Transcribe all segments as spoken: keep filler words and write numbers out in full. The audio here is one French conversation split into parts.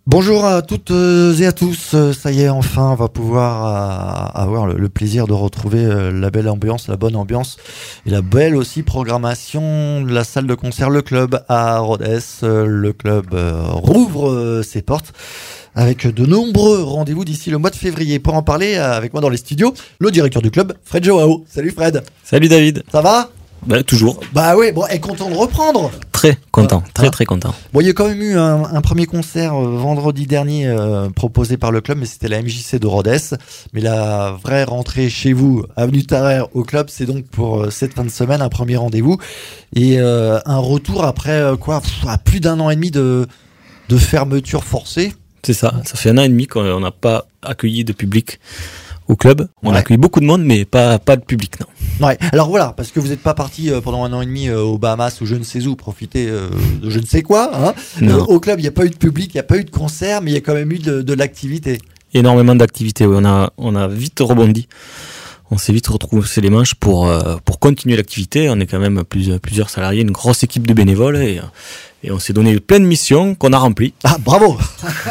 Bonjour à toutes et à tous, ça y est, enfin on va pouvoir euh, avoir le, le plaisir de retrouver euh, la belle ambiance, la bonne ambiance et la belle aussi programmation de la salle de concert Le Club à Rodez. Euh, le club euh, rouvre euh, ses portes avec de nombreux rendez-vous d'ici le mois de février. Pour en parler euh, avec moi dans les studios, le directeur du club, Fred Joao. Salut Fred. Salut David. Ça va ? Bah, toujours. Bah oui, bon, et content de reprendre. Très content, Ah, très ah. très content. Bon, il y a quand même eu un, un premier concert euh, vendredi dernier euh, proposé par le club, mais c'était la M J C de Rodez. Mais la vraie rentrée chez vous, avenue Tarère au club, c'est donc pour euh, cette fin de semaine un premier rendez-vous et euh, un retour après euh, quoi, pff, à plus d'un an et demi de de fermeture forcée. C'est ça, ça fait un an et demi qu'on n'a pas accueilli de public au club. On Ouais. a accueilli beaucoup de monde, mais pas, pas de public, non. Ouais. Alors voilà, parce que vous n'êtes pas parti euh, pendant un an et demi euh, aux Bahamas ou je ne sais où profiter euh, de je ne sais quoi. Hein. Non. Euh, au club, il n'y a pas eu de public, il n'y a pas eu de concert, mais il y a quand même eu de, de l'activité. Énormément d'activités, oui. On a, on a vite rebondi. On s'est vite retroussé les manches pour, euh, pour continuer l'activité. On est quand même plusieurs, plusieurs salariés, une grosse équipe de bénévoles et, et on s'est donné plein de missions qu'on a remplies. Ah, bravo.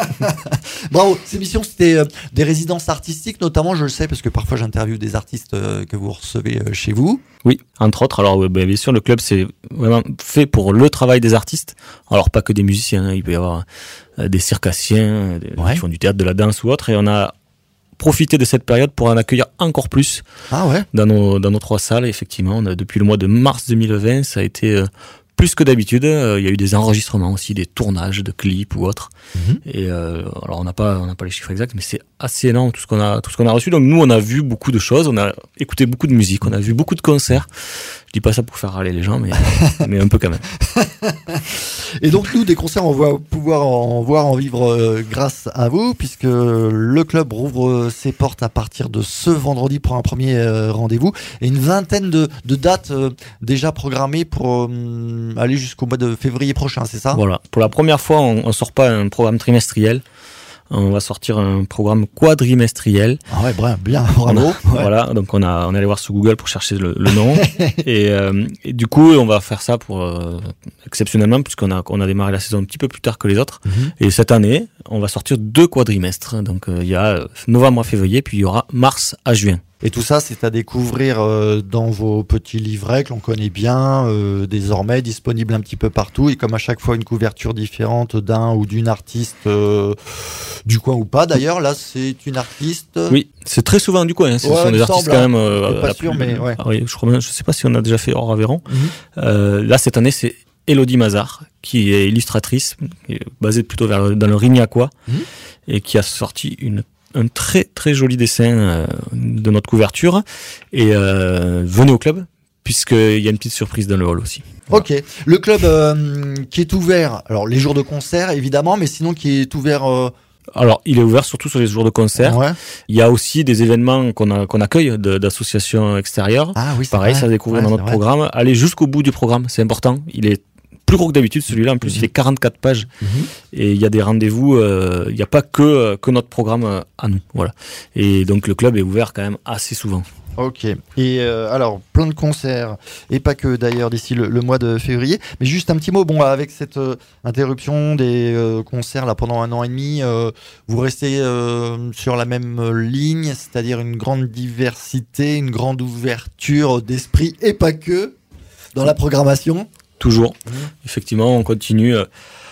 Bravo. Ces missions, c'était euh, des résidences artistiques, notamment, je le sais, parce que parfois j'interviewe des artistes euh, que vous recevez euh, chez vous. Oui, entre autres. Alors, euh, ben, bien sûr, le club, c'est vraiment fait pour le travail des artistes. Alors, pas que des musiciens, hein. Il peut y avoir euh, des circassiens, des, Ouais. qui font du théâtre, de la danse ou autre. Et on a profité de cette période pour en accueillir encore plus Ah ouais. dans nos, dans nos trois salles. Effectivement, on a, depuis le mois de mars deux mille vingt, ça a été euh, plus que d'habitude. Euh, il y a eu des enregistrements aussi, des tournages de clips ou autres. Mhm. Et euh, alors, on n'a pas, on n'a pas les chiffres exacts, mais c'est assez énorme tout ce qu'on a, tout ce qu'on a reçu. Donc, nous, on a vu beaucoup de choses. On a écouté beaucoup de musique. On a vu beaucoup de concerts. Je dis pas ça pour faire râler les gens, mais, mais un peu quand même. Et donc, nous, des concerts, on va pouvoir en voir, en vivre euh, grâce à vous, puisque le club rouvre euh, ses portes à partir de ce vendredi pour un premier euh, rendez-vous. Et une vingtaine de, de dates euh, déjà programmées pour euh, aller jusqu'au mois de février prochain, c'est ça ? Voilà. Pour la première fois, on, on sort pas un programme trimestriel. On va sortir un programme quadrimestriel. Ah ouais, bravo, bien, On bravo. a- Ouais. Voilà, donc on a on est allé voir sur Google pour chercher le, le nom et, euh, et du coup on va faire ça pour euh, exceptionnellement puisqu'on a on a démarré la saison un petit peu plus tard que les autres Mhm. et cette année on va sortir deux quadrimestres. Donc euh, il y a novembre à février puis il y aura mars à juin. Et tout ça, c'est à découvrir euh, dans vos petits livrets que l'on connaît bien, euh, désormais disponibles un petit peu partout. Et comme à chaque fois, une couverture différente d'un ou d'une artiste euh, du coin ou pas. D'ailleurs, là, c'est une artiste. Oui, c'est très souvent du coin. Hein. Ce Ouais, sont il me des artistes semble, quand hein. même. euh, Je suis pas la sûr, plus- mais ouais. Ah oui, je crois même, je sais pas si on a déjà fait hors Aveyron. Mhm. Euh, là, cette année, c'est Elodie Mazar, qui est illustratrice, qui est basée plutôt vers, dans le Rignacois, Mhm. et qui a sorti une, un très très joli dessin euh, de notre couverture. Et euh, venez au club, puisqu'il y a une petite surprise dans le hall aussi. Ok. Le club euh, qui est ouvert, alors les jours de concert, évidemment, mais sinon qui est ouvert. Euh, Alors, il est ouvert surtout sur les jours de concert. ouais. Il y a aussi des événements qu'on a, qu'on accueille de- d'associations extérieures. Ah oui, c'est Pareil, vrai. ça à découvrir Ouais, dans c'est notre vrai. programme. Allez jusqu'au bout du programme, c'est important. Il est plus gros que d'habitude, celui-là. En plus, il fait quarante-quatre pages. Mhm. Et il y a des rendez-vous, euh, il n'y a pas que, euh, que notre programme euh, à nous. Voilà. Et donc, le club est ouvert quand même assez souvent. Ok. Et euh, alors, plein de concerts, et pas que d'ailleurs d'ici le, le mois de février. Mais juste un petit mot, bon, avec cette euh, interruption des euh, concerts là pendant un an et demi, euh, vous restez euh, sur la même euh, ligne, c'est-à-dire une grande diversité, une grande ouverture d'esprit, et pas que, dans la programmation. Toujours. Mhm. Effectivement, on continue euh,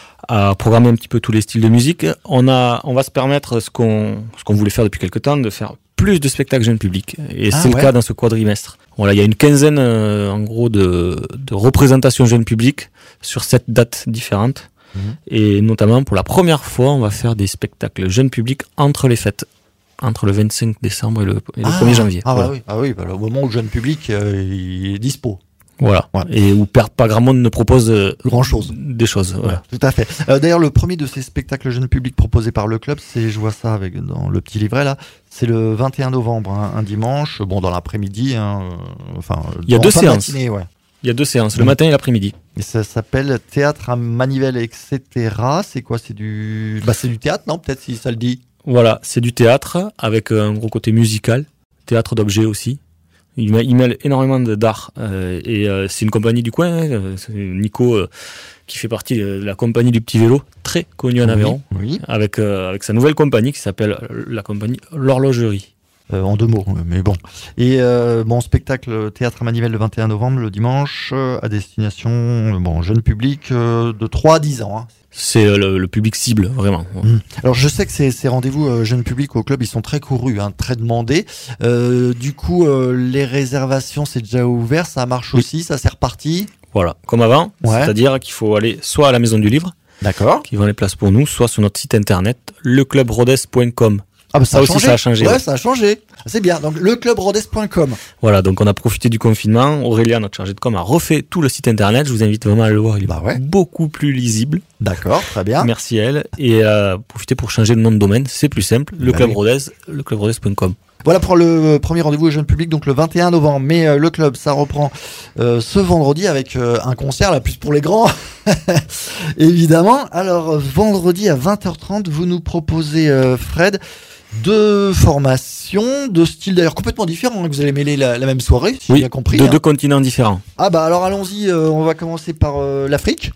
à programmer un petit peu tous les styles de musique. On a, on va se permettre ce qu'on, ce qu'on voulait faire depuis quelque temps, de faire plus de spectacles jeunes publics. Et Ah c'est ouais. le cas dans ce quadrimestre. Voilà, il y a une quinzaine, euh, en gros, de, de représentations jeunes publics sur sept dates différentes. Mhm. Et notamment, pour la première fois, on va faire des spectacles jeunes publics entre les fêtes. Entre le vingt-cinq décembre et le, et le Ah, premier janvier. Ah, Voilà. bah oui, ah oui, bah, au moment où le jeune public euh, il est dispo. Voilà. Ouais. Et où per- pas grand monde ne propose euh, Grand chose. des choses. Voilà. Tout à fait. Euh, D'ailleurs, le premier de ces spectacles jeunes publics proposés par le club, c'est, je vois ça avec dans le petit livret là, c'est le vingt et un novembre, hein, un dimanche, bon dans l'après-midi, hein, euh, enfin. Il y a en deux fin de séances. matinée, ouais. Il y a deux séances, le Mhm. matin et l'après-midi. Et ça s'appelle Théâtre à Manivelle, et cetera. C'est quoi? C'est du, bah c'est du théâtre, non? Peut-être si ça le dit. Voilà, c'est du théâtre avec un gros côté musical, théâtre d'objets aussi. Ils, ils mêlent énormément d'art euh, et euh, c'est une compagnie du coin. Hein, c'est Nico euh, qui fait partie de la compagnie du petit vélo, très connue en Aveyron, oui, oui. avec euh, avec sa nouvelle compagnie qui s'appelle la compagnie L'Horlogerie. Euh, en deux mots, mais bon. Et euh, bon, spectacle théâtre à Manivelle le vingt et un novembre, le dimanche, euh, à destination euh, bon jeune public euh, de trois à dix ans. Hein. C'est euh, le, le public cible, vraiment. Mmh. Alors je sais que ces, ces rendez-vous euh, jeunes publics au club, ils sont très courus, hein, très demandés. Euh, du coup, euh, les réservations, c'est déjà ouvert, ça marche oui. aussi, ça c'est reparti. Voilà, comme avant, ouais. c'est-à-dire qu'il faut aller soit à la Maison du Livre, d'accord, qui vend les places pour nous, soit sur notre site internet, le club rhodes point com. Ah bah ça, ça aussi ça a changé. Ouais, ouais. ça a changé. C'est bien. Donc le club rhodes point com. Voilà, donc on a profité du confinement. Aurélien, notre chargé de com, a refait tout le site internet. Je vous invite vraiment à le voir. Il est bah ouais. beaucoup plus lisible. D'accord, très bien. Merci elle. Et euh, profitez pour changer le nom de domaine. C'est plus simple. Le bah club oui. Rhodes, le club rhodes point com. Voilà pour le premier rendez-vous au jeune public, donc le vingt et un novembre. Mais euh, le club, ça reprend euh, ce vendredi avec euh, un concert, là, plus pour les grands, évidemment. Alors, vendredi à vingt heures trente, vous nous proposez, euh, Fred, deux formations, deux styles d'ailleurs complètement différents, hein, que vous allez mêler la, la même soirée, si oui, j'ai bien compris. De hein. deux continents différents. Ah bah alors allons-y, euh, on va commencer par euh, l'Afrique.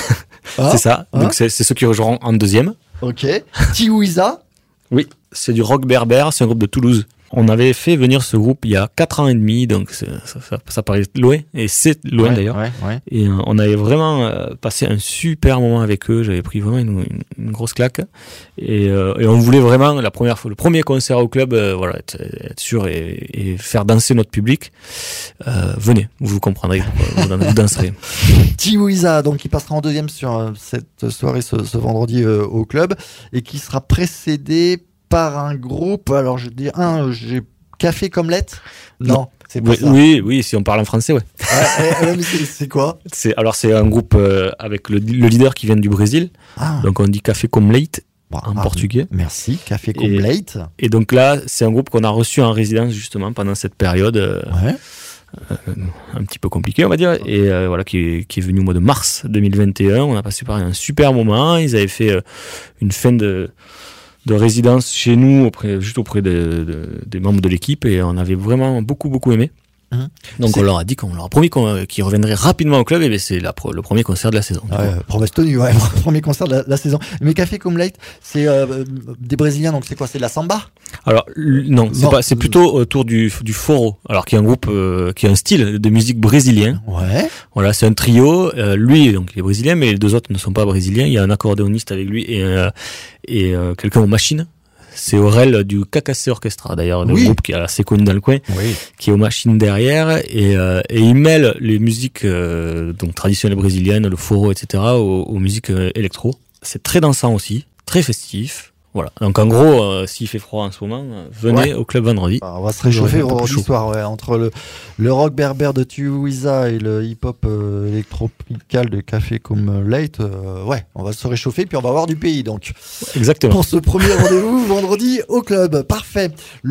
ah, c'est ça, hein donc c'est, c'est ceux qui rejoindront en deuxième. Ok. Tiwiza. Oui, c'est du rock berbère, c'est un groupe de Toulouse. On avait fait venir ce groupe il y a quatre ans et demi, donc ça, ça, ça paraît loin, et c'est loin ouais, d'ailleurs. Ouais, ouais. Et euh, on avait vraiment euh, passé un super moment avec eux, j'avais pris vraiment une, une, une grosse claque. Et, euh, et on voulait vraiment, la première fois, le premier concert au club, euh, voilà, être, être sûr et, et faire danser notre public. Euh, venez, vous comprendrez pourquoi vous, vous danserez. Tiwiza, donc qui passera en deuxième sur euh, cette soirée, ce, ce vendredi euh, au club, et qui sera précédé par un groupe, alors je dis un, j'ai Café comme lettre. Non, non, c'est pas oui, ça. Oui, oui, si on parle en français, ouais. ouais, ouais mais c'est, c'est quoi c'est, Alors c'est un groupe euh, avec le, le leader qui vient du Brésil, ah. donc on dit Café comme leite bah, en ah, portugais. Merci, Café comme et, leite. Et donc là, c'est un groupe qu'on a reçu en résidence justement pendant cette période. Euh, ouais. Euh, un petit peu compliqué on va dire et euh, voilà qui est, qui est venu au mois de mars deux mille vingt et un. On a passé par un super moment. Ils avaient fait euh, une fin de de résidence chez nous auprès, juste auprès de, de, des membres de l'équipe et on avait vraiment beaucoup beaucoup aimé. Mmh. Donc c'est... on leur a dit qu'on leur a promis qu'on, qu'ils reviendraient rapidement au club et bien c'est la, le premier concert de la saison. Ouais, promesse tenue, ouais, premier concert de la, la saison. Mais Café comme Light, c'est euh, des Brésiliens, donc c'est quoi, c'est de la samba? Alors non, c'est non, pas, c'est plutôt autour du du foro. Alors qui est un groupe, euh, qui est un style de musique brésilien. Ouais. Voilà, c'est un trio. Euh, lui, donc il est brésilien, mais les deux autres ne sont pas brésiliens. Il y a un accordéoniste avec lui et euh, et euh, quelqu'un aux machines. C'est Aurel du K K C Orchestra, d'ailleurs, le oui. groupe qui est assez connu dans le coin, oui. qui est aux machines derrière, et, euh, et il mêle les musiques euh, donc traditionnelles brésiliennes, le foro, et cetera, aux, aux musiques euh, électro. C'est très dansant aussi, très festif. Voilà. Donc en gros, euh, s'il fait froid en ce moment, euh, venez ouais. au club vendredi. Alors, on va se réchauffer vendredi soir, ouais, entre le, le rock berbère de Tiwiza et le hip-hop euh, électropical de Café comme Late. Euh, ouais, on va se réchauffer puis on va voir du pays donc. Exactement. Pour ce premier rendez-vous vendredi au club, parfait.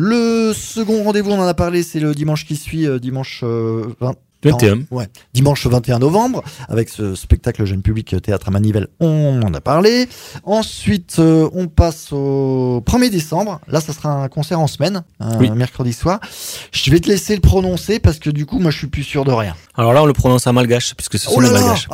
Le second rendez-vous, on en a parlé, c'est le dimanche qui suit, euh, dimanche euh, vingt. vingt et un. Ouais. Dimanche vingt et un novembre, avec ce spectacle jeune public théâtre à Manivelle, on en a parlé. Ensuite, euh, on passe au premier décembre. Là, ça sera un concert en semaine, un oui. mercredi soir. Je vais te laisser le prononcer parce que du coup, moi, je suis plus sûr de rien. Alors là, on le prononce en malgache, puisque ce sont oh les là malgaches.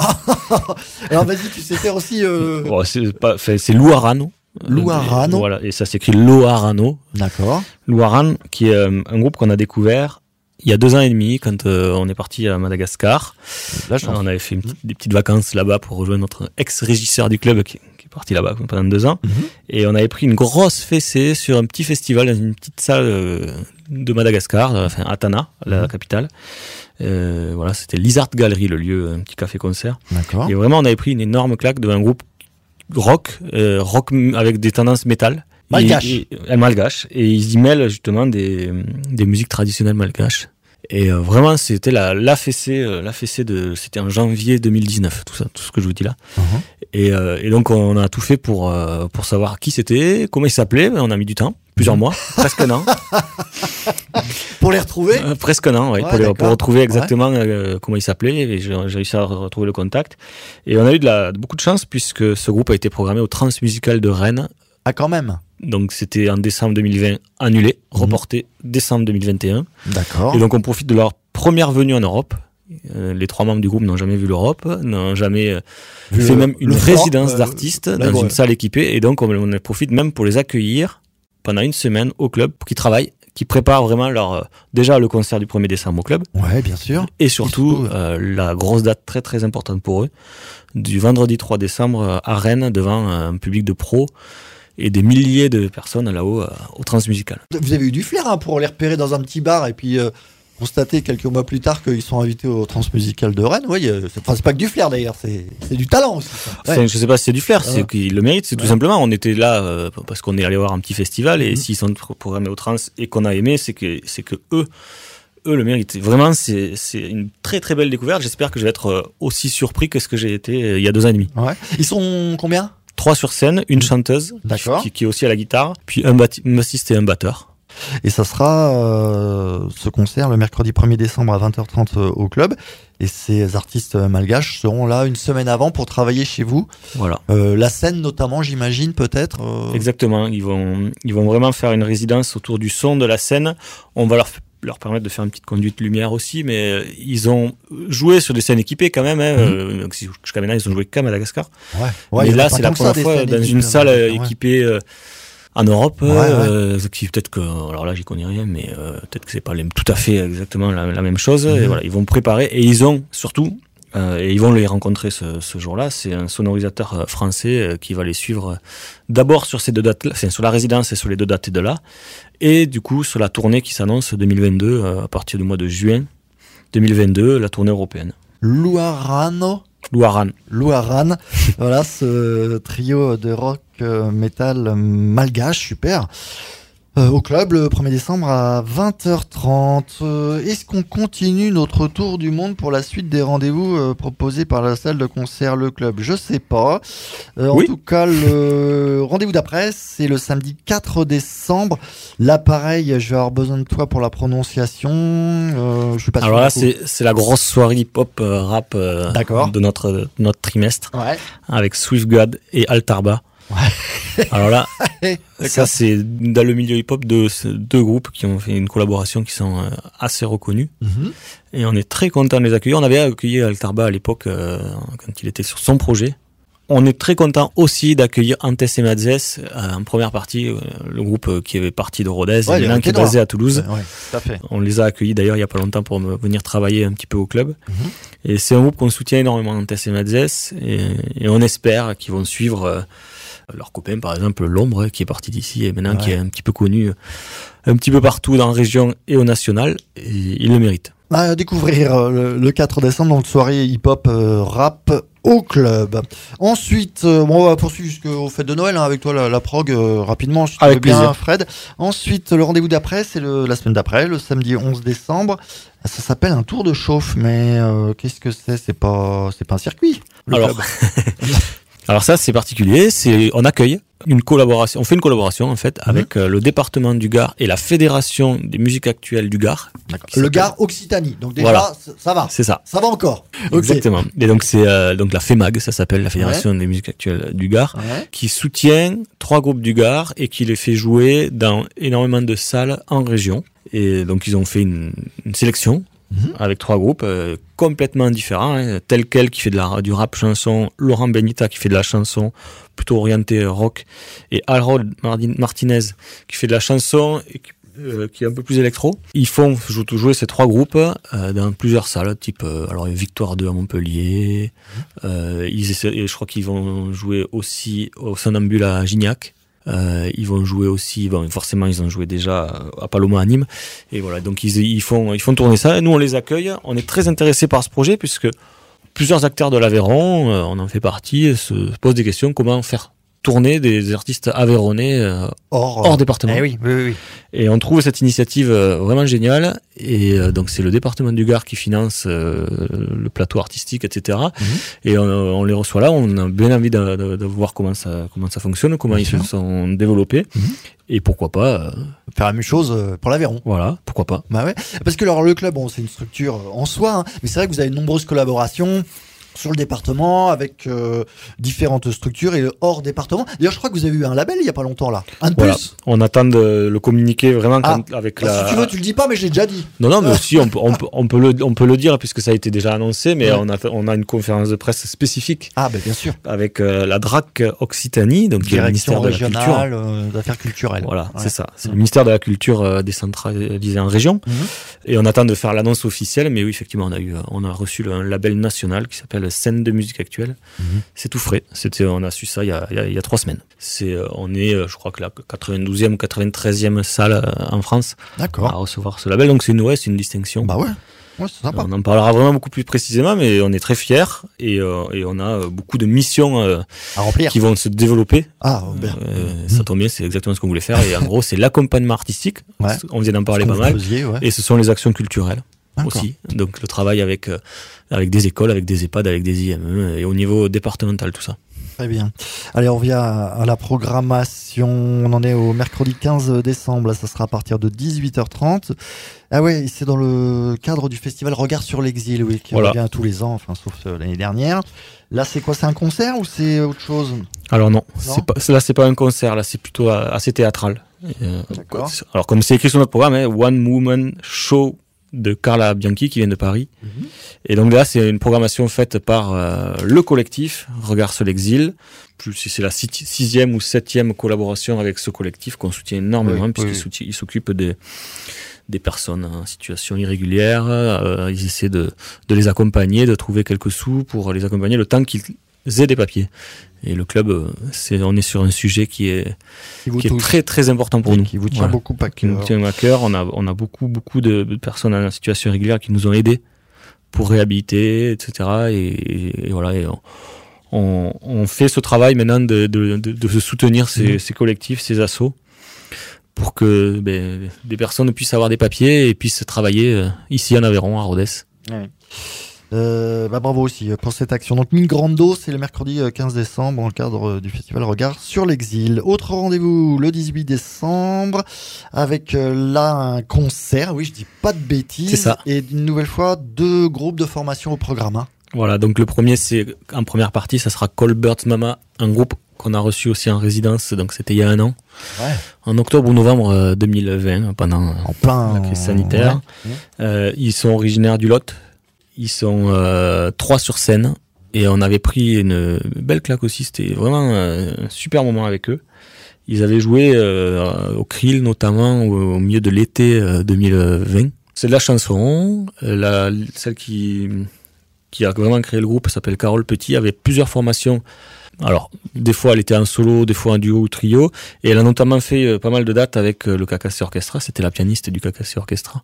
Alors vas-y, tu sais faire aussi... Euh... Bon, c'est, pas, fait, c'est Luarano. Luarano. Euh, voilà, et ça s'écrit Loarano. D'accord. Luaran, qui est euh, un groupe qu'on a découvert il y a deux ans et demi, quand euh, on est parti à Madagascar. Là, on avait fait une petite, des petites vacances là-bas pour rejoindre notre ex-régisseur du club qui, qui est parti là-bas pendant deux ans. Mm-hmm. Et on avait pris une grosse fessée sur un petit festival dans une petite salle euh, de Madagascar, enfin à Tana, la mm-hmm. capitale. Euh, voilà, c'était Lizard Gallery, le lieu, un petit café-concert. D'accord. Et vraiment, on avait pris une énorme claque devant un groupe rock, euh, rock avec des tendances métal. Malgache. Et, et, malgache. Et ils y mêlent justement des, des musiques traditionnelles malgaches. Et euh, vraiment, c'était la, la fessée, euh, la fessée de, c'était en janvier deux mille dix-neuf, tout ça, tout ce que je vous dis là. Uh-huh. Et, euh, et donc, on a tout fait pour, euh, pour savoir qui c'était, comment il s'appelait. On a mis du temps, plusieurs mois, presque un an. Pour les retrouver? euh, Presque un an, oui, ouais, pour, les, pour retrouver exactement ouais. euh, comment il s'appelait. Et j'ai, j'ai réussi à retrouver le contact. Et on a eu de la, de beaucoup de chance puisque ce groupe a été programmé au Transmusical de Rennes. Ah, quand même. Donc c'était en décembre deux mille vingt, annulé, reporté mmh. décembre deux mille vingt et un. D'accord. Et donc on profite de leur première venue en Europe. Euh, les trois membres du groupe n'ont jamais vu l'Europe, n'ont jamais euh, vu fait le, même une résidence euh, d'artistes euh, dans une ouais. salle équipée. Et donc on, on en profite même pour les accueillir pendant une semaine au club pour qu'ils travaillent, qui préparent vraiment leur euh, déjà le concert du premier décembre au club. Ouais, bien sûr. Et surtout euh, la grosse date très très importante pour eux du vendredi trois décembre à Rennes devant un public de pros et des milliers de personnes là-haut euh, au Transmusical. Vous avez eu du flair hein, pour les repérer dans un petit bar et puis euh, constater quelques mois plus tard qu'ils sont invités au Transmusical de Rennes. Oui, euh, c'est, enfin, c'est pas que du flair d'ailleurs, c'est, c'est du talent aussi. Ça. Ouais. Je sais pas si c'est du flair, c'est ah. qu'ils le méritent. C'est ouais. tout simplement, on était là euh, parce qu'on est allé voir un petit festival et mmh. s'ils sont programmés au Trans et qu'on a aimé, c'est que c'est que eux. Eux le méritent. Vraiment, c'est, c'est une très très belle découverte. J'espère que je vais être aussi surpris que ce que j'ai été il y a deux ans et demi. Ouais. Ils sont combien ? Trois sur scène, une chanteuse qui, qui est aussi à la guitare, puis un bassiste et un batteur. Et ça sera euh, ce concert le mercredi premier décembre à vingt heures trente euh, au club. Et ces artistes malgaches seront là une semaine avant pour travailler chez vous. Voilà. Euh, la scène notamment, j'imagine, peut-être euh... Exactement. Ils vont, ils vont vraiment faire une résidence autour du son de la scène. On va leur leur permettre de faire une petite conduite lumière aussi, mais ils ont joué sur des scènes équipées quand même. Hein. Mmh. Donc, jusqu'à maintenant, ils ont joué qu'à Madagascar. Ouais. Ouais, mais là, c'est la première fois dans une salle ouais. équipée euh, en Europe. Ouais, euh, ouais. Qui peut-être que, alors là, j'y connais rien, mais euh, peut-être que c'est pas les, tout à fait exactement la, la même chose. Mmh. Et voilà, ils vont préparer et ils ont surtout. Euh, et ils vont les rencontrer ce, ce jour-là. C'est un sonorisateur français euh, qui va les suivre euh, d'abord sur ces deux dates, enfin sur la résidence et sur les deux dates de là, et du coup sur la tournée qui s'annonce deux mille vingt-deux euh, à partir du mois de juin deux mille vingt-deux, la tournée européenne. Luarano. Luaran. Luaran. Voilà ce trio de rock euh, metal malgache, super. Euh, au club le premier décembre à vingt heures trente. Euh, est-ce qu'on continue notre tour du monde pour la suite des rendez-vous euh, proposés par la salle de concert Le Club ? Je sais pas. Euh, oui. En tout cas, le rendez-vous d'après, c'est le samedi quatre décembre. Là, pareil, je vais avoir besoin de toi pour la prononciation. Euh, je suis pas sûr. Alors là, c'est, c'est la grosse soirée hip-hop euh, rap euh, de notre, de notre trimestre. Ouais. Avec Swiftgad et Altarba. Ouais. Alors là, ça c'est dans le milieu hip-hop de deux groupes qui ont fait une collaboration qui sont assez reconnus. Mm-hmm. Et on est très content de les accueillir. On avait accueilli Altarba à l'époque euh, quand il était sur son projet. On est très content aussi d'accueillir Antes et Madzes euh, en première partie, euh, le groupe qui est parti de Rodez ouais, et maintenant qui est basé à Toulouse. Ouais, ouais, tout à fait. On les a accueillis d'ailleurs il y a pas longtemps pour venir travailler un petit peu au club. Mm-hmm. Et c'est un groupe qu'on soutient énormément, Antes et Madzes, et, et on espère qu'ils vont suivre euh, leur copain, par exemple, L'Ombre, qui est parti d'ici et maintenant ouais. qui est un petit peu connu un petit peu partout dans la région et au national, et il le mérite. À découvrir euh, le, le quatre décembre, donc soirée hip-hop euh, rap au club. Ensuite, euh, bon, on va poursuivre jusqu'aux fêtes de Noël hein, avec toi la, la prog euh, rapidement. Je avec bien, plaisir. Fred. Ensuite, le rendez-vous d'après, c'est le, la semaine d'après, le samedi onze décembre. Ça s'appelle un tour de chauffe, mais euh, qu'est-ce que c'est ? C'est pas, c'est pas un circuit. Alors. Alors ça, c'est particulier. C'est, on accueille une collaboration, on fait une collaboration en fait mmh. avec euh, le département du Gard et la fédération des musiques actuelles du Gard. Le Gard Occitanie. Donc déjà, voilà. ça va. C'est ça. Ça va encore. Exactement. Okay. Et donc c'est euh, donc la FEMAG, ça s'appelle la fédération ouais. des musiques actuelles du Gard, ouais. qui soutient trois groupes du Gard et qui les fait jouer dans énormément de salles en région. Et donc ils ont fait une, une sélection. Mmh. Avec trois groupes euh, complètement différents, hein, tel quel qui fait de la, du rap chanson, Laurent Benita qui fait de la chanson plutôt orientée rock, et Harold Martinez qui fait de la chanson et qui, euh, qui est un peu plus électro. Ils font jouer ces trois groupes euh, dans plusieurs salles, type euh, alors Victoire deux à Montpellier, mmh. euh, ils essaient, et je crois qu'ils vont jouer aussi au Somnambule à Gignac. Euh, ils vont jouer aussi, bon, forcément ils ont joué déjà à Paloma à Nîmes, et voilà, donc ils, ils font ils font tourner ça, et nous on les accueille. On est très intéressés par ce projet puisque plusieurs acteurs de l'Aveyron, euh, on en fait partie, se posent des questions comment faire tourner des artistes aveyronnais euh, hors, hors département. Eh oui, oui, oui. Et on trouve cette initiative euh, vraiment géniale. Et euh, donc c'est le département du Gard qui finance euh, le plateau artistique, et cetera. Mm-hmm. Et on, on les reçoit là. On a bien envie de, de, de voir comment ça comment ça fonctionne, comment bien ils sûr. se sont développés. Mm-hmm. Et pourquoi pas euh... faire la même chose pour l'Aveyron. Voilà, pourquoi pas. Bah ouais. Parce que alors le club, bon, c'est une structure en soi, hein, mais c'est vrai que vous avez de nombreuses collaborations. sur le département avec euh, différentes structures et hors département. D'ailleurs, je crois que vous avez eu un label il y a pas longtemps là. Un de voilà. plus. On attend de le communiquer vraiment Ah, quand, avec bah, la. Si tu veux, tu le dis pas, mais je l'ai déjà dit. Non, non, mais aussi on peut, on peut, on peut le, on peut le dire puisque ça a été déjà annoncé, mais Ouais. on a, on a une conférence de presse spécifique Ah, ben bien sûr. avec euh, la D R A C Occitanie, donc qui est le ministère Direction de la Culture. régionale euh, d'affaires culturelles. Voilà, Ouais. c'est ça. C'est Mhm. le ministère de la Culture euh, décentralisé en région. Mhm. Et on attend de faire l'annonce officielle, mais oui, effectivement, on a eu, on a reçu le, un label national qui s'appelle Scène de musique actuelle. Mhm. C'est tout frais. C'était, on a su ça il y a, il y a, il y a trois semaines. C'est, euh, on est, euh, je crois que la quatre-vingt-douzième ou quatre-vingt-treizième salle euh, en France à D'accord. recevoir ce label. Donc c'est une, ouais, c'est une distinction. Bah ouais. Ouais, c'est sympa. On en parlera vraiment beaucoup plus précisément, mais on est très fiers et, euh, et on a euh, beaucoup de missions euh, À remplir. qui vont se développer. Ah, bien. Euh, Ça tombe bien, c'est exactement ce qu'on voulait faire. Et en gros, c'est l'accompagnement artistique. Ouais. On vient d'en parler Ce pas que mal. vous faisiez, ouais. Et ce sont les actions culturelles D'accord. aussi. Donc le travail avec euh, avec des écoles, avec des EHPAD, avec des I M E et au niveau départemental, tout ça. Très bien. Allez, on revient à, à la programmation. On en est au mercredi quinze décembre. Là, ça sera à partir de dix-huit heures trente. Ah ouais, c'est dans le cadre du festival Regard sur l'exil, oui, qui Voilà. revient tous les ans, enfin sauf euh, l'année dernière. Là, c'est quoi? C'est un concert ou c'est autre chose? Alors non, c'est pas, là c'est pas un concert, là c'est plutôt euh, assez théâtral. Euh, D'accord. alors comme c'est écrit sur notre programme, hein, One Woman Show de Carla Bianchi qui vient de Paris. Mhm. Et donc là, c'est une programmation faite par euh, le collectif Regard sur l'exil. Plus c'est la six- sixième ou septième collaboration avec ce collectif qu'on soutient énormément Oui, puisqu'il oui. soutient- il s'occupe des des personnes en situation irrégulière. Euh, ils essaient de de les accompagner, de trouver quelques sous pour les accompagner le temps qu'ils aient des papiers. Et le club, euh, c'est on est sur un sujet qui est Qui vous qui est touche, très très important pour et nous. qui vous tient Voilà. beaucoup à Qui nous cœur. tient à cœur. On a, on a beaucoup, beaucoup de, de personnes en situation irrégulière qui nous ont aidés pour réhabiliter, et cetera. Et, et, et voilà. Et on, on, on fait ce travail maintenant de, de, de, de se soutenir ces, Mmh. ces collectifs, ces assos, pour que ben, des personnes puissent avoir des papiers et puissent travailler euh, ici en Aveyron, à Rodez. Ouais. Euh, bah bravo aussi euh, pour cette action. Donc Mingrando, c'est le mercredi euh, quinze décembre dans le cadre euh, du festival Regard sur l'exil. Autre rendez-vous le dix-huit décembre avec euh, là un concert. Oui, je dis pas de bêtises. C'est ça. Et une nouvelle fois deux groupes de formation au programme. Hein. Voilà, donc le premier, c'est en première partie, ça sera Colbert's Mama, un groupe qu'on a reçu aussi en résidence, donc c'était il y a un an, Ouais. en octobre ou novembre euh, deux mille vingt, pendant euh, En plein la crise sanitaire. Ouais. Euh, ils sont originaires du Lot, ils sont euh, trois sur scène, et on avait pris une belle claque aussi, c'était vraiment euh, un super moment avec eux. Ils avaient joué euh, au Krill notamment au, au milieu de l'été euh, deux mille vingt. C'est de la chanson, euh, la, celle qui... qui a vraiment créé le groupe, s'appelle Carole Petit, avait plusieurs formations. Alors, des fois, elle était en solo, des fois en duo ou trio, et elle a notamment fait euh, pas mal de dates avec euh, le Cacassé Orchestra, c'était la pianiste du Cacassé Orchestra.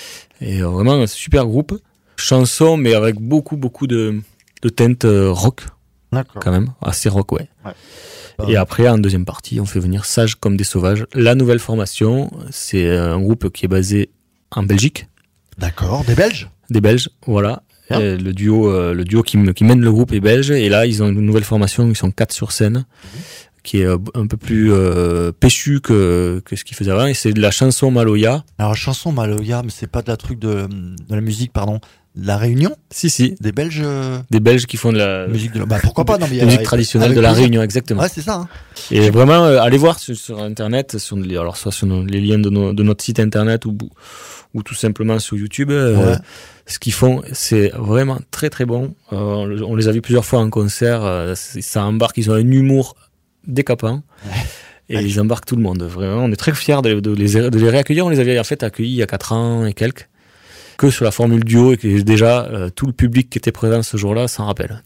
Et euh, vraiment, un super groupe. Chanson, mais avec beaucoup, beaucoup de, de teintes euh, rock, D'accord. quand même, assez rock, ouais. Ouais. Et après, en deuxième partie, on fait venir Sages comme des sauvages. La nouvelle formation, c'est un groupe qui est basé en Belgique, D'accord. Des Belges. des Belges, voilà. Bien. Euh, le duo, euh, le duo qui, me- qui mène le groupe est belge, et là ils ont une nouvelle formation, ils sont quatre sur scène, qui est euh, un peu plus euh, péchu que, que ce qu'ils faisaient avant, et c'est de la chanson Maloya. Alors chanson Maloya, mais c'est pas de la truc de, de la musique, pardon, de la Réunion, Si si, des Belges. euh, des Belges qui font de la musique de la... Bah pourquoi pas, non mais la musique traditionnelle avec de la plaisir. Réunion, exactement. Ouais, c'est ça. Hein. Et vraiment, euh, allez voir sur, sur internet, sur les, alors soit sur nos- les liens de, nos- de notre site internet ou ou tout simplement sur YouTube. euh, Ouais. Ce qu'ils font, c'est vraiment très très bon. Euh, on, le- on les a vus plusieurs fois en concert. euh, c'est- ça embarque, ils ont un humour décapant. Et Ouais. ils embarquent tout le monde. Vraiment, on est très fiers de, de les, de les réaccueillir. On les avait en fait accueillis il y a quatre ans et quelques, que sur la formule duo, et que déjà euh, tout le public qui était présent ce jour-là s'en rappelle.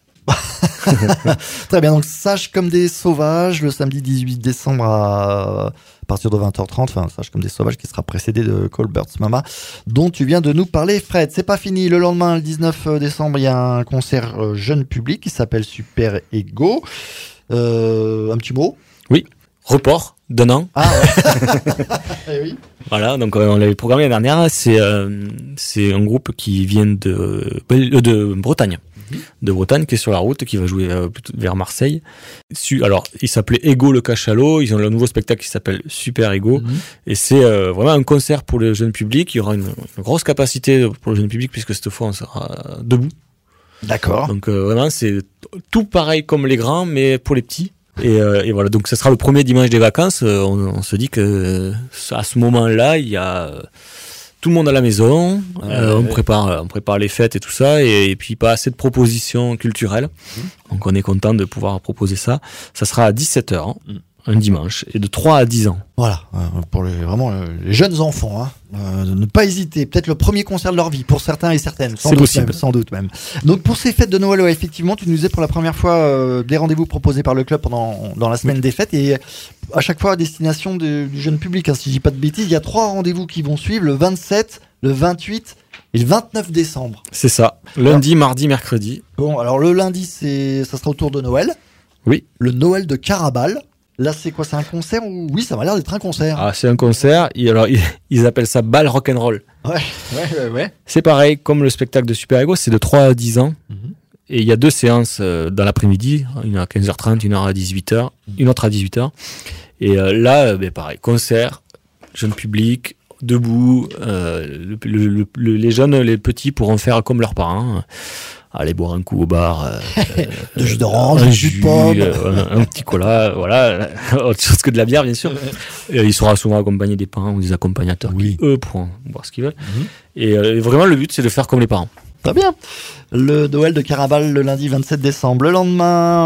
Très bien, donc Sages comme des sauvages, le samedi dix-huit décembre à, à partir de vingt heures trente, enfin Sages comme des sauvages qui sera précédé de Colbert's Mama, dont tu viens de nous parler, Fred. C'est pas fini, le lendemain, le dix-neuf décembre, il y a un concert euh, jeune public qui s'appelle Super Ego. Euh, un petit mot? Report d'un an. Ah ouais. Eh oui. Voilà, donc euh, on l'avait programmé l'année dernière. C'est euh, c'est un groupe qui vient de Bel- euh, de Bretagne, Mhm. de Bretagne, qui est sur la route, qui va jouer euh, plutôt vers Marseille. Su- alors, il s'appelait Ego le Cachalot. Ils ont le nouveau spectacle qui s'appelle Super Ego, Mhm. et c'est euh, vraiment un concert pour le jeune public. Il y aura une, une grosse capacité pour le jeune public puisque cette fois on sera debout. D'accord. Donc euh, vraiment, c'est tout pareil comme les grands, mais pour les petits. Et, euh, et voilà, donc ça sera le premier dimanche des vacances. Euh, on, on se dit que euh, à ce moment-là, il y a euh, tout le monde à la maison. Euh, ouais, on ouais. prépare, on prépare les fêtes et tout ça, et, et puis pas assez de propositions culturelles. Mmh. Donc on est content de pouvoir proposer ça. Ça sera à dix-sept heures. Hein. Mmh. Un dimanche, et de trois à dix ans. Voilà, euh, pour les, vraiment euh, les jeunes enfants, hein, euh, de ne pas hésiter, peut-être le premier concert de leur vie, pour certains et certaines, sans c'est doute possible. Même, sans doute même. Donc pour ces fêtes de Noël, ouais, effectivement, tu nous disais pour la première fois euh, des rendez-vous proposés par le club pendant dans la semaine oui. des fêtes, et à chaque fois à destination de, du jeune public, hein, si je dis pas de bêtises, il y a trois rendez-vous qui vont suivre, le vingt-sept, le vingt-huit et le vingt-neuf décembre. C'est ça, lundi, alors, mardi, mercredi. Bon, alors le lundi, c'est, ça sera autour de Noël. Oui. Le Noël de Carabal. Là, c'est quoi? C'est un concert ou... Oui, ça m'a l'air d'être un concert. Ah, c'est un concert. Et alors, ils appellent ça bal rock'n'roll. Ouais, ouais, ouais, ouais. C'est pareil, comme le spectacle de Super Ego, c'est de trois à dix ans. Mm-hmm. Et il y a deux séances euh, dans l'après-midi, une à quinze heures trente, une à dix-huit heures, mm-hmm. une autre à dix-huit heures. Et euh, là, euh, ben, pareil, concert, jeune public, debout. Euh, le, le, le, les jeunes, les petits pourront faire comme leurs parents. Aller boire un coup au bar, euh, de jus d'orange, un jus de pomme, euh, un, un petit cola, voilà, autre chose que de la bière bien sûr. Et il sera souvent accompagné des parents ou des accompagnateurs oui. qui eux pourront boire ce qu'ils veulent. Mm-hmm. Et, euh, et vraiment le but c'est de faire comme les parents. Très bien. Le Noël de Carabal le lundi vingt-sept décembre. Le lendemain,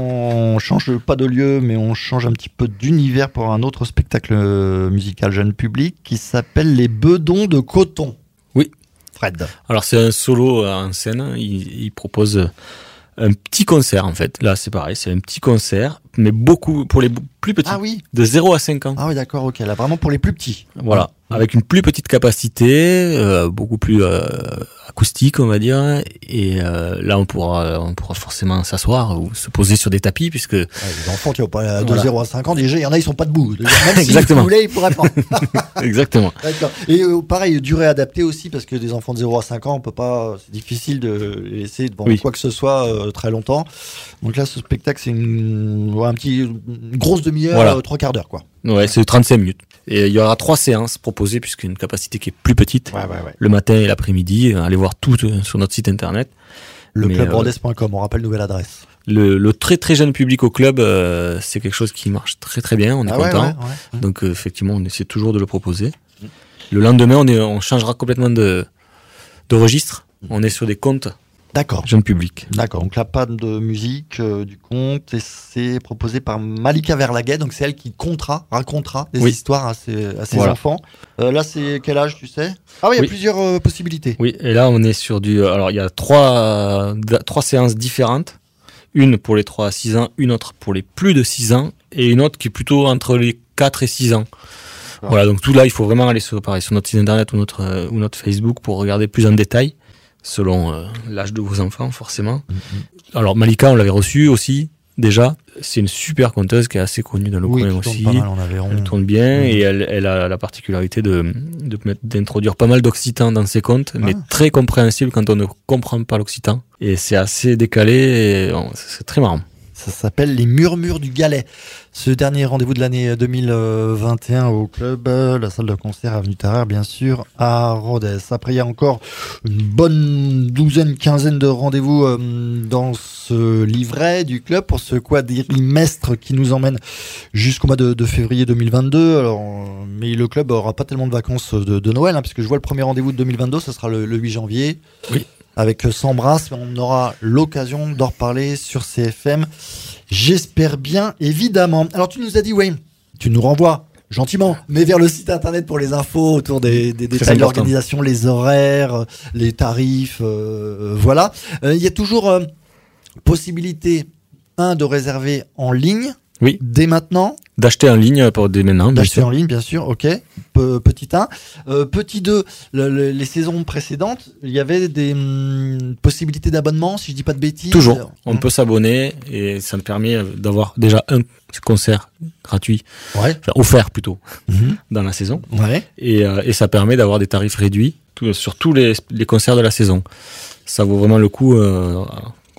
on change pas de lieu, mais on change un petit peu d'univers pour un autre spectacle musical jeune public qui s'appelle Les Bedons de Coton. Oui. Fred. Alors c'est un solo en scène, il, il propose un petit concert en fait. Là c'est pareil, c'est un petit concert, mais beaucoup pour les plus petits. Ah oui. De zéro à cinq ans. Ah oui d'accord, ok, là vraiment pour les plus petits. Voilà, mmh. avec une plus petite capacité, euh, beaucoup plus euh, acoustique on va dire, et euh, là on pourra, on pourra forcément s'asseoir ou se poser sur des tapis puisque... Ouais, les enfants qui ont pas de voilà. zéro à cinq ans, déjà il y en a ils sont pas debout. Même si Exactement. ils voulaient, ils pourraient pas. Exactement. D'accord. Et euh, pareil, durée adaptée aussi parce que des enfants de zéro à cinq ans, on peut pas, c'est difficile de les laisser devant oui. quoi que ce soit euh, très longtemps. Donc là ce spectacle c'est une, ouais, un petit, une grosse demi-heure, voilà. euh, trois quarts d'heure quoi. Ouais, c'est trente-cinq minutes. Et il y aura trois séances proposées puisqu'il y a une capacité qui est plus petite. Ouais, ouais, ouais. Le matin et l'après-midi. Allez voir tout sur notre site internet. le club rodez point com, on rappelle nouvelle adresse. Le, le très très jeune public au club, euh, c'est quelque chose qui marche très très bien. On est ah content. Ouais, ouais, ouais. Donc euh, effectivement, on essaie toujours de le proposer. Mmh. Le lendemain, on, est, on changera complètement de, de registre. Mmh. On est sur des contes. D'accord. Jeune public. D'accord. Donc là, pas de musique, euh, du conte, et c'est proposé par Malika Verlaguet. Donc c'est elle qui comptera, racontera des oui. histoires à ses, à ses voilà. enfants. Euh, là, c'est quel âge, tu sais? Ah oui, il y a oui. plusieurs euh, possibilités. Oui. Et là, on est sur du. Alors, il y a trois euh, trois séances différentes. Une pour les trois à six ans, une autre pour les plus de six ans, et une autre qui est plutôt entre les quatre et six ans. Ah. Voilà. Donc tout là, il faut vraiment aller sur, pareil, sur notre site internet ou notre euh, ou notre Facebook pour regarder plus en détail. Selon euh, l'âge de vos enfants, forcément. Mm-hmm. Alors, Malika, on l'avait reçue aussi, déjà. C'est une super conteuse qui est assez connue dans le oui, coin aussi. Pas mal, on avait elle tourne bien mm-hmm. et elle, elle a la particularité de, de d'introduire pas mal d'occitan dans ses contes, ah. mais très compréhensible quand on ne comprend pas l'occitan. Et c'est assez décalé et bon, c'est très marrant. Ça s'appelle Les Murmures du Galet. Ce dernier rendez-vous de l'année deux mille vingt et un au club, la salle de concert Avenue Tarare, bien sûr, à Rodez. Après, il y a encore une bonne douzaine, quinzaine de rendez-vous euh, dans ce livret du club pour ce quadrimestre qui nous emmène jusqu'au mois de, de février deux mille vingt-deux. Alors, euh, mais le club aura pas tellement de vacances de, de Noël, hein, puisque je vois le premier rendez-vous de deux mille vingt-deux, ce sera le, le huit janvier. Oui. Avec S'embrasse, on aura l'occasion d'en reparler sur C F M. J'espère bien, évidemment. Alors, tu nous as dit, oui, tu nous renvoies gentiment, mais vers le site internet pour les infos autour des, des détails de l'organisation, les horaires, les tarifs, euh, voilà. Euh, il y a toujours euh, possibilité, un, de réserver en ligne. Oui. Dès maintenant. D'acheter en ligne pour dès maintenant. D'acheter en ligne, bien sûr, ok. Pe- petit un. Euh, petit deux, le, le, les saisons précédentes, il y avait des hum, possibilités d'abonnement, si je dis pas de bêtises. Toujours. On hum. peut s'abonner et ça me permet d'avoir déjà un concert gratuit, ouais. enfin, offert plutôt, mm-hmm. dans la saison. Ouais. Et, euh, et ça permet d'avoir des tarifs réduits tout, sur tous les, les concerts de la saison. Ça vaut vraiment le coup. Euh,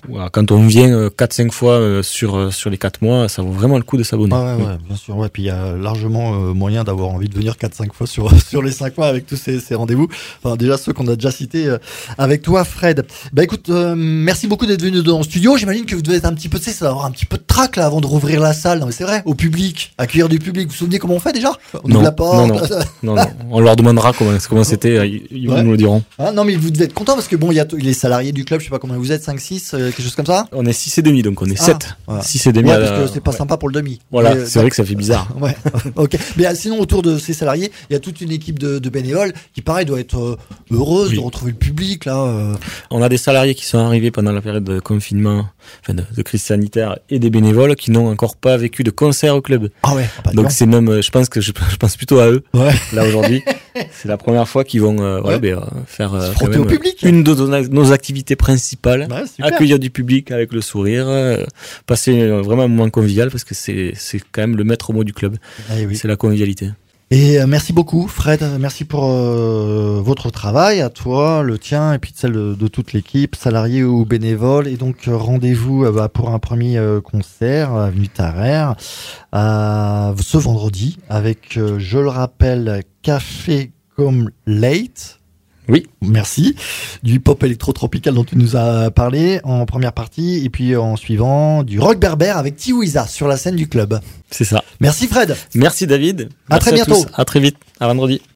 voilà, quand on vient quatre cinq fois sur sur les quatre mois, ça vaut vraiment le coup de s'abonner. Ah ouais, ouais, bien sûr. Ouais, puis il y a largement euh, moyen d'avoir envie de venir quatre cinq fois sur sur les cinq mois avec tous ces, ces rendez-vous. Enfin, déjà ceux qu'on a déjà cités euh, avec toi, Fred. Bah écoute, euh, merci beaucoup d'être venu dans le studio. J'imagine que vous devez être un petit peu, tu sais, ça va avoir un petit peu de trac là avant de rouvrir la salle. Non mais c'est vrai, au public, accueillir du public. Vous vous souvenez comment on fait déjà? On non, ouvre la porte. Non, non, non, non. On leur demandera comment comment c'était. Ils, ils ouais. nous le diront. Ah, non mais vous devez être content parce que bon, il y a t- les salariés du club, je sais pas combien vous êtes, cinq six, euh, quelque chose comme ça. On est six et demi, donc on est ah, sept. Voilà. six et demi. Ouais, à la... parce que c'est pas ouais. sympa pour le demi. Voilà, mais, c'est vrai que ça fait bizarre. Ouais. Ok. Mais sinon, autour de ces salariés, il y a toute une équipe de, de bénévoles qui, pareil, doit être euh, heureuse oui. de retrouver le public là. Euh... On a des salariés qui sont arrivés pendant la période de confinement, enfin de, de crise sanitaire, et des bénévoles qui n'ont encore pas vécu de concert au club. Ah ouais. Bah, donc c'est même, je pense que je, je pense plutôt à eux. Ouais. Là aujourd'hui, c'est la première fois qu'ils vont euh, ouais. voilà, bah, faire euh, quand même, au public. Une de nos, nos activités principales, ouais, accueillir du public avec le sourire, euh, passer euh, vraiment un moment convivial parce que c'est c'est quand même le maître mot du club. Ah oui. C'est la convivialité. Et euh, merci beaucoup, Fred. Merci pour euh, votre travail, à toi, le tien, et puis celle de, de toute l'équipe, salariés ou bénévoles. Et donc euh, rendez-vous euh, bah, pour un premier euh, concert, avenue Tarère, euh, ce vendredi, avec, euh, je le rappelle, Café comme Late. Oui, merci. Du hip-hop électro-tropical dont tu nous as parlé en première partie, et puis en suivant du rock berbère avec Tiwiza sur la scène du club. C'est ça. Merci Fred. Merci David. À Merci très bientôt. À, à très vite. À vendredi.